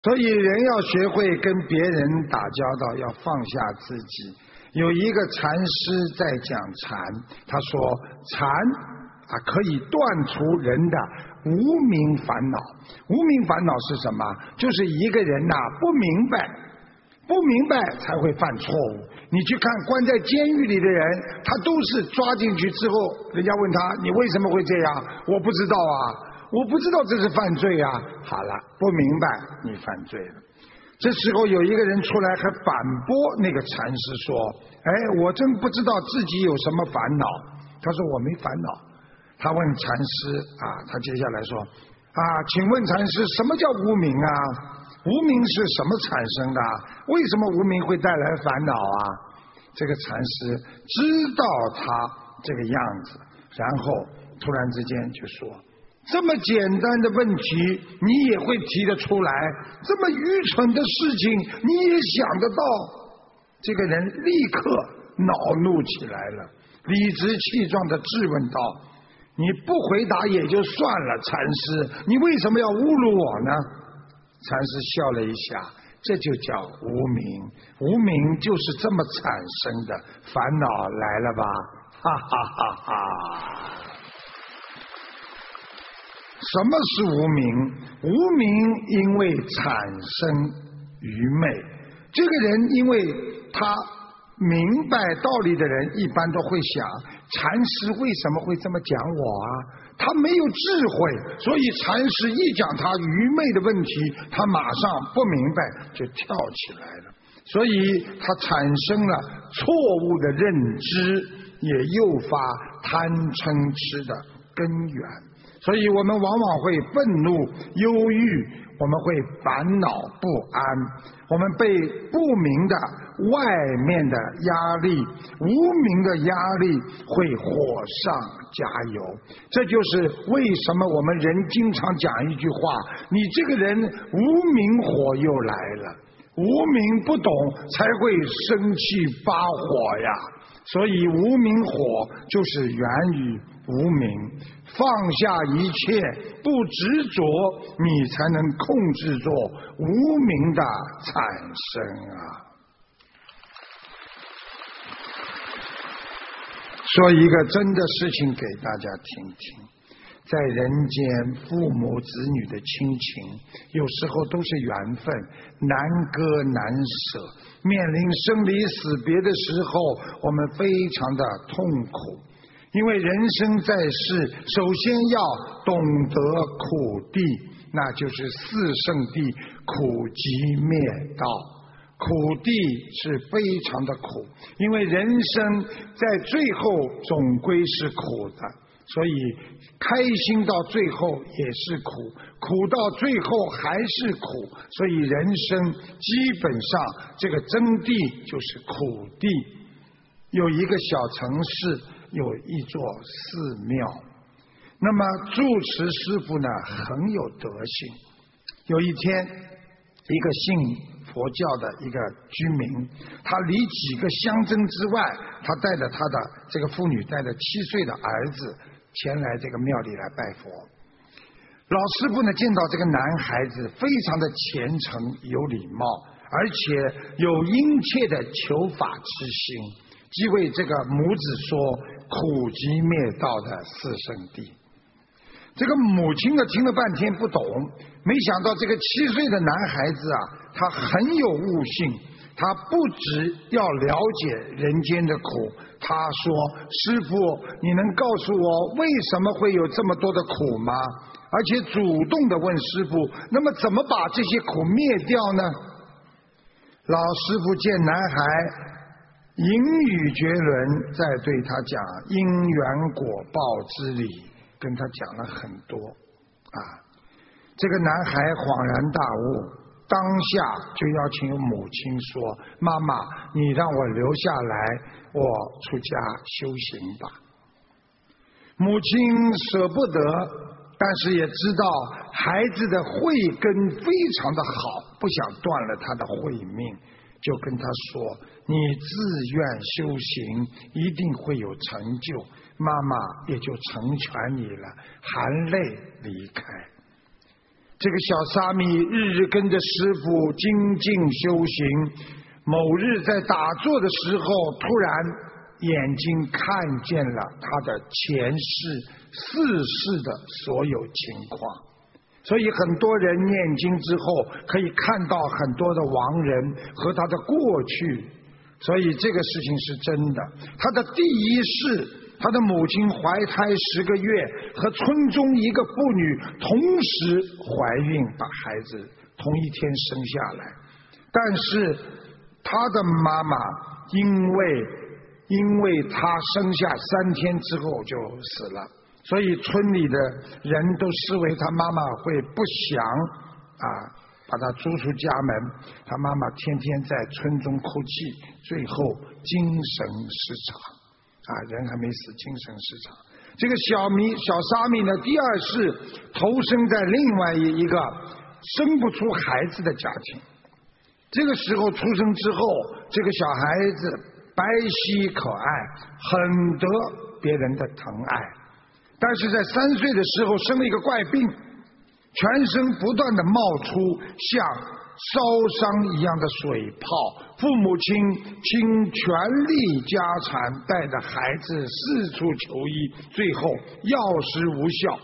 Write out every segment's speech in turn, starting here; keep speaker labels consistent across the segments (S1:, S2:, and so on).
S1: 所以人要学会跟别人打交道，要放下自己。有一个禅师在讲禅，他说禅可以断除人的无明烦恼。无明烦恼是什么？就是一个人不明白才会犯错误。你去看关在监狱里的人，他都是抓进去之后，人家问他你为什么会这样？我不知道我不知道这是犯罪好了，不明白你犯罪了。这时候有一个人出来还反驳那个禅师说，我真不知道自己有什么烦恼。他说我没烦恼。他问禅师他接下来说请问禅师，什么叫无明无明是什么产生的？为什么无明会带来烦恼这个禅师知道他这个样子，然后突然之间就说，这么简单的问题你也会提得出来，这么愚蠢的事情你也想得到。这个人立刻恼怒起来了，理直气壮地质问道，你不回答也就算了，禅师你为什么要侮辱我呢？禅师笑了一下，这就叫无明。无明就是这么产生的，烦恼来了吧，哈哈哈哈。什么是无明？无明因为产生愚昧。这个人因为他明白道理的人一般都会想，禅师为什么会这么讲我他没有智慧，所以禅师一讲他愚昧的问题，他马上不明白就跳起来了，所以他产生了错误的认知，也诱发贪嗔痴的根源。所以我们往往会愤怒、忧郁，我们会烦恼不安，我们被不明的外面的压力、无明的压力会火上加油。这就是为什么我们人经常讲一句话，你这个人无明火又来了，无明不懂才会生气发火呀。所以无明火就是源于无明，放下一切不执着，你才能控制住无明的产生说一个真的事情给大家听听，在人间父母子女的亲情有时候都是缘分，难割难舍，面临生离死别的时候我们非常的痛苦。因为人生在世，首先要懂得苦地，那就是四圣谛，苦集灭道。苦地是非常的苦，因为人生在最后总归是苦的，所以开心到最后也是苦，苦到最后还是苦，所以人生基本上这个真谛就是苦地。有一个小城市有一座寺庙，那么住持师父呢很有德行。有一天，一个信佛教的一个居民，他离几个乡镇之外，他带着他的这个妇女，带着7岁的儿子前来这个庙里来拜佛。老师父呢见到这个男孩子非常的虔诚有礼貌，而且有殷切的求法之心，即为这个母子说苦集灭道的四圣谛。这个母亲呢听了半天不懂，没想到这个7岁的男孩子他很有悟性，他不只要了解人间的苦，他说师父你能告诉我为什么会有这么多的苦吗？而且主动的问师父，那么怎么把这些苦灭掉呢？老师父见男孩淫语绝伦，在对他讲因缘果报之理，跟他讲了很多这个男孩恍然大悟，当下就邀请母亲说，妈妈你让我留下来，我出家修行吧。母亲舍不得，但是也知道孩子的慧根非常的好，不想断了他的慧命，就跟他说，你自愿修行一定会有成就，妈妈也就成全你了，含泪离开。 这个小沙弥日日跟着师父精进修行，某日在打坐的时候，突然眼睛看见了他的前世四世的所有情况。所以很多人念经之后可以看到很多的亡人和他的过去，所以这个事情是真的。他的第一世，他的母亲怀胎10个月，和村中一个妇女同时怀孕，把孩子同一天生下来。但是他的妈妈因为他生下3天之后就死了，所以村里的人都视为他妈妈会不祥把他逐出家门。他妈妈天天在村中哭泣，最后精神失常人还没死，精神失常。这个小沙弥呢，第二世投生在另外一个生不出孩子的家庭。这个时候出生之后，这个小孩子白皙可爱，很得别人的疼爱。但是在3岁的时候生了一个怪病，全身不断的冒出像烧伤一样的水泡，父母亲倾全力家产带着孩子四处求医，最后药石无效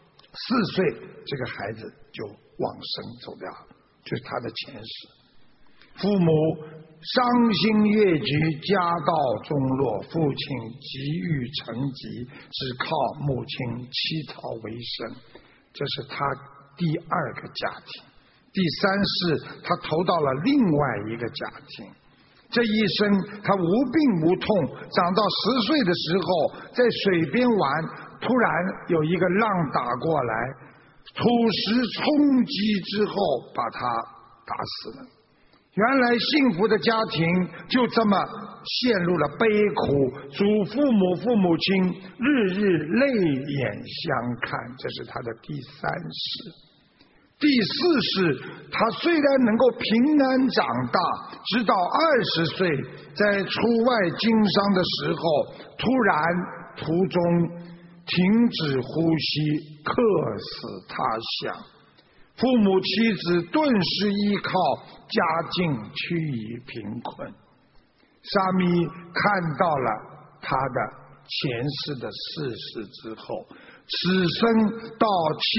S1: ，4岁这个孩子就往生走掉了，就是他的前世。父母伤心越局，家道中落，父亲急于成疾，只靠母亲乞讨为生。这是他第2个家庭。第3世他投到了另外一个家庭。这一生他无病无痛，长到10岁的时候在水边玩，突然有一个浪打过来，土石冲击之后把他打死了。原来幸福的家庭就这么陷入了悲苦，祖父母父母亲日日泪眼相看。这是他的第3世。第4世他虽然能够平安长大，直到20岁在出外经商的时候，突然途中停止呼吸，客死他乡，父母妻子顿时依靠，家境趋于贫困。沙弥看到了他的前世的4世之后，此生到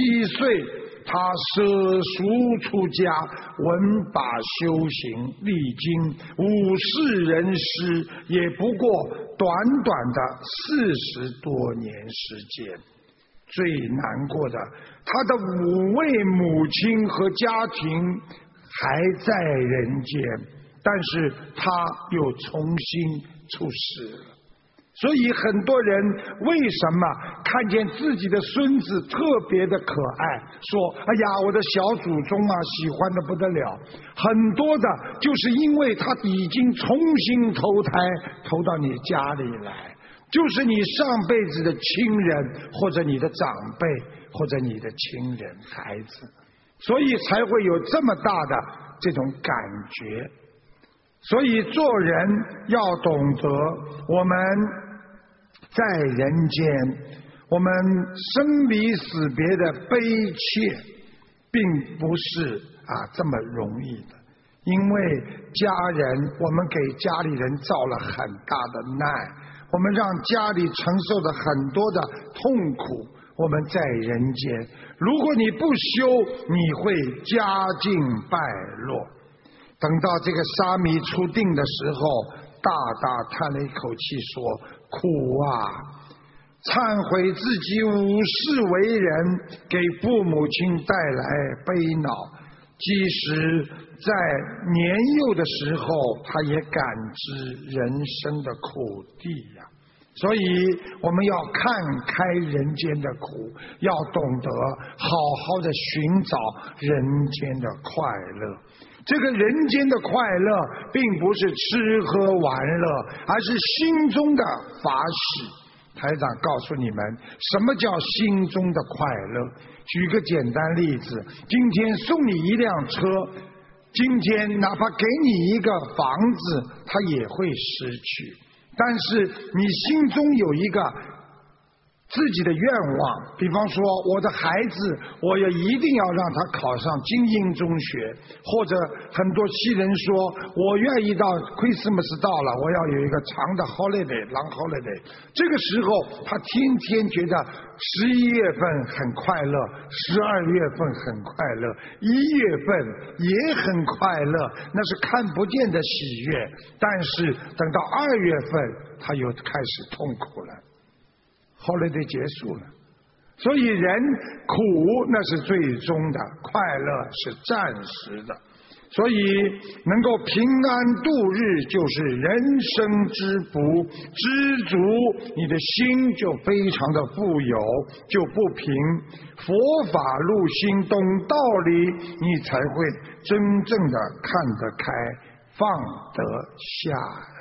S1: 7岁他舍俗出家，闻法修行，历经5世人师，也不过短短的40多年时间。最难过的，他的5位母亲和家庭还在人间，但是他又重新出世了。所以很多人为什么看见自己的孙子特别的可爱，说哎呀我的小祖宗喜欢的不得了，很多的就是因为他已经重新投胎投到你家里来，就是你上辈子的亲人，或者你的长辈，或者你的亲人孩子，所以才会有这么大的这种感觉。所以做人要懂得，我们在人间，我们生离死别的悲切并不是这么容易的。因为家人，我们给家里人造了很大的难，我们让家里承受了很多的痛苦。我们在人间，如果你不修，你会家境败落。等到这个沙弥出定的时候，大大叹了一口气说，苦忏悔自己5世为人，给父母亲带来悲恼，即使在年幼的时候他也感知人生的苦地所以我们要看开人间的苦，要懂得好好的寻找人间的快乐。这个人间的快乐并不是吃喝玩乐，而是心中的法喜。台长告诉你们，什么叫心中的快乐？举个简单例子，今天送你一辆车，今天哪怕给你一个房子，他也会失去。但是你心中有一个自己的愿望，比方说我的孩子，我也一定要让他考上精英中学，或者很多西人说，我愿意到 Christmas 到了，我要有一个长的 holiday，long holiday。这个时候，他天天觉得11月份很快乐，12月份很快乐，1月份也很快乐，那是看不见的喜悦。但是等到2月份，他又开始痛苦了。holiday 结束了，所以人苦那是最终的，快乐是暂时的，所以能够平安度日就是人生之福，知足你的心就非常的富有，就不平。佛法入心，懂道理，你才会真正的看得开，放得下。